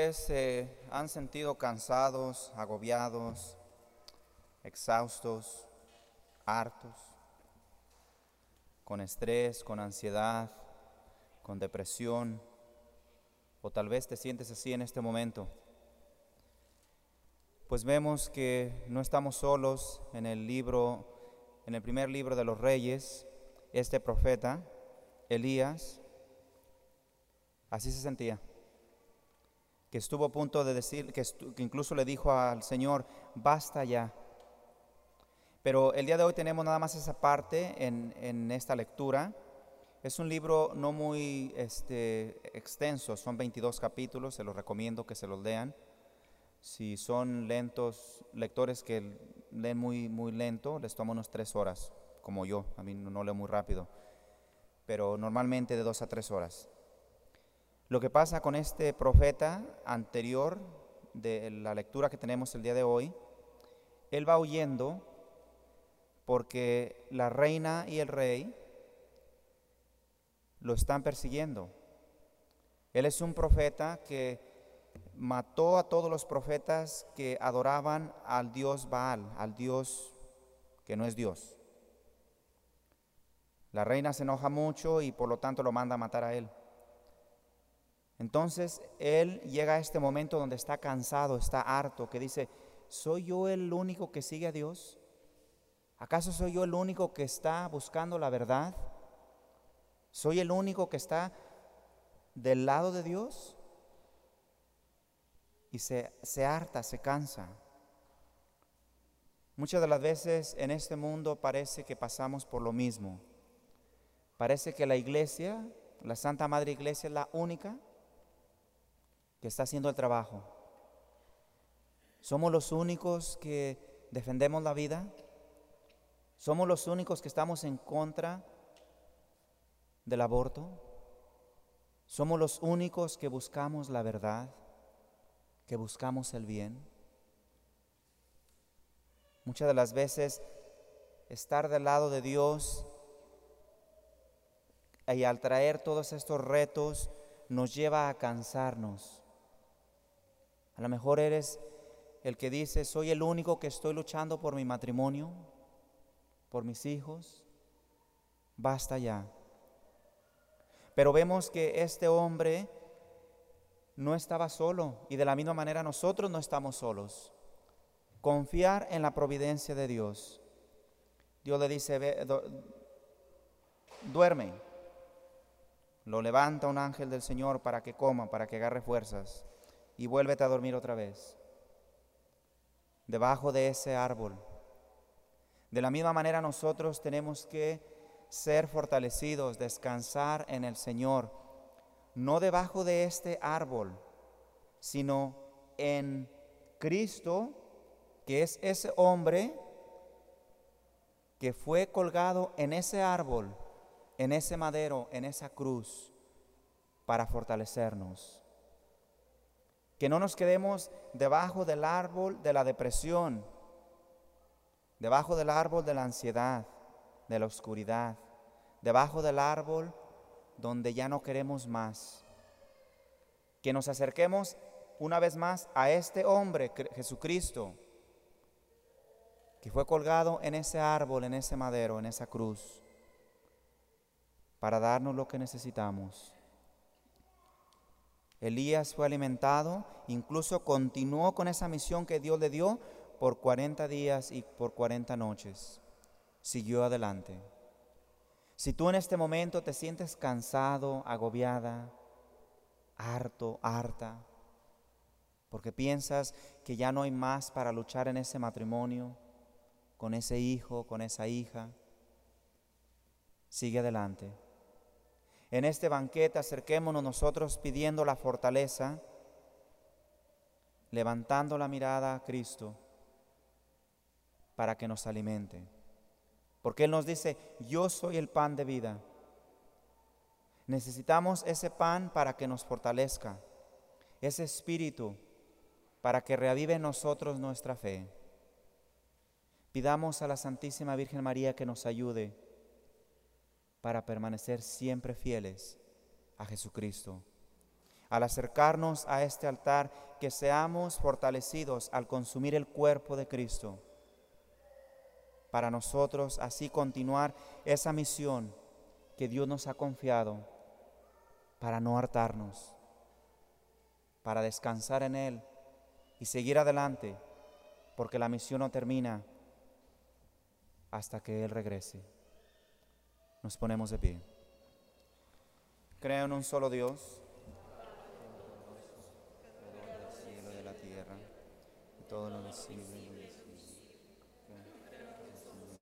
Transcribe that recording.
vez se han sentido cansados, agobiados, exhaustos, hartos, con estrés, con ansiedad, con depresión, o tal vez te sientes así en este momento? Pues vemos que no estamos solos en el primer libro de los Reyes. Este profeta, Elías, así se sentía, que estuvo a punto de decir, que incluso le dijo al Señor: basta ya. Pero el día de hoy tenemos nada más esa parte en esta lectura. Es un libro no muy extenso, son 22 capítulos, se los recomiendo que se los lean. Si son lectores que leen muy lento, les toma unos 3 horas, como yo. A mí no leo muy rápido, pero normalmente de 2 a 3 horas. Lo que pasa con este profeta anterior de la lectura que tenemos el día de hoy, él va huyendo porque la reina y el rey lo están persiguiendo. Él es un profeta que mató a todos los profetas que adoraban al dios Baal, al dios que no es Dios. La reina se enoja mucho y por lo tanto lo manda a matar a él. Entonces él llega a este momento donde está cansado, está harto, que dice: ¿soy yo el único que sigue a Dios? ¿Acaso soy yo el único que está buscando la verdad? ¿Soy el único que está del lado de Dios? Y se harta, se cansa. Muchas de las veces en este mundo parece que pasamos por lo mismo. Parece que la iglesia, la Santa Madre Iglesia, es la única que está haciendo el trabajo. Somos los únicos que defendemos la vida. Somos los únicos que estamos en contra del aborto. Somos los únicos que buscamos la verdad, que buscamos el bien. Muchas de las veces estar del lado de Dios y al traer todos estos retos nos lleva a cansarnos. A lo mejor eres el que dice: soy el único que estoy luchando por mi matrimonio, por mis hijos, basta ya. Pero vemos que este hombre no estaba solo, y de la misma manera nosotros no estamos solos. Confiar en la providencia de Dios. Dios le dice: duerme. Lo levanta un ángel del Señor para que coma, para que agarre fuerzas, y vuélvete a dormir otra vez, debajo de ese árbol. De la misma manera nosotros tenemos que ser fortalecidos, descansar en el Señor, no debajo de este árbol, sino en Cristo, que es ese hombre que fue colgado en ese árbol, en ese madero, en esa cruz, para fortalecernos. Que no nos quedemos debajo del árbol de la depresión, debajo del árbol de la ansiedad, de la oscuridad, debajo del árbol donde ya no queremos más. Que nos acerquemos una vez más a este hombre, Jesucristo, que fue colgado en ese árbol, en ese madero, en esa cruz, para darnos lo que necesitamos. Elías fue alimentado, incluso continuó con esa misión que Dios le dio por 40 días y por 40 noches. Siguió adelante. Si tú en este momento te sientes cansado, agobiada, harto, harta, porque piensas que ya no hay más para luchar en ese matrimonio, con ese hijo, con esa hija, sigue adelante. En este banquete acerquémonos nosotros pidiendo la fortaleza, levantando la mirada a Cristo para que nos alimente. Porque Él nos dice: yo soy el pan de vida. Necesitamos ese pan para que nos fortalezca, ese espíritu para que reavive en nosotros nuestra fe. Pidamos a la Santísima Virgen María que nos ayude para permanecer siempre fieles a Jesucristo. Al acercarnos a este altar, que seamos fortalecidos al consumir el cuerpo de Cristo, para nosotros así continuar esa misión que Dios nos ha confiado, para no hartarnos, para descansar en Él y seguir adelante, porque la misión no termina hasta que Él regrese. Nos ponemos de pie. Creo en un solo Dios, creador del cielo y de la tierra, y todo lo visible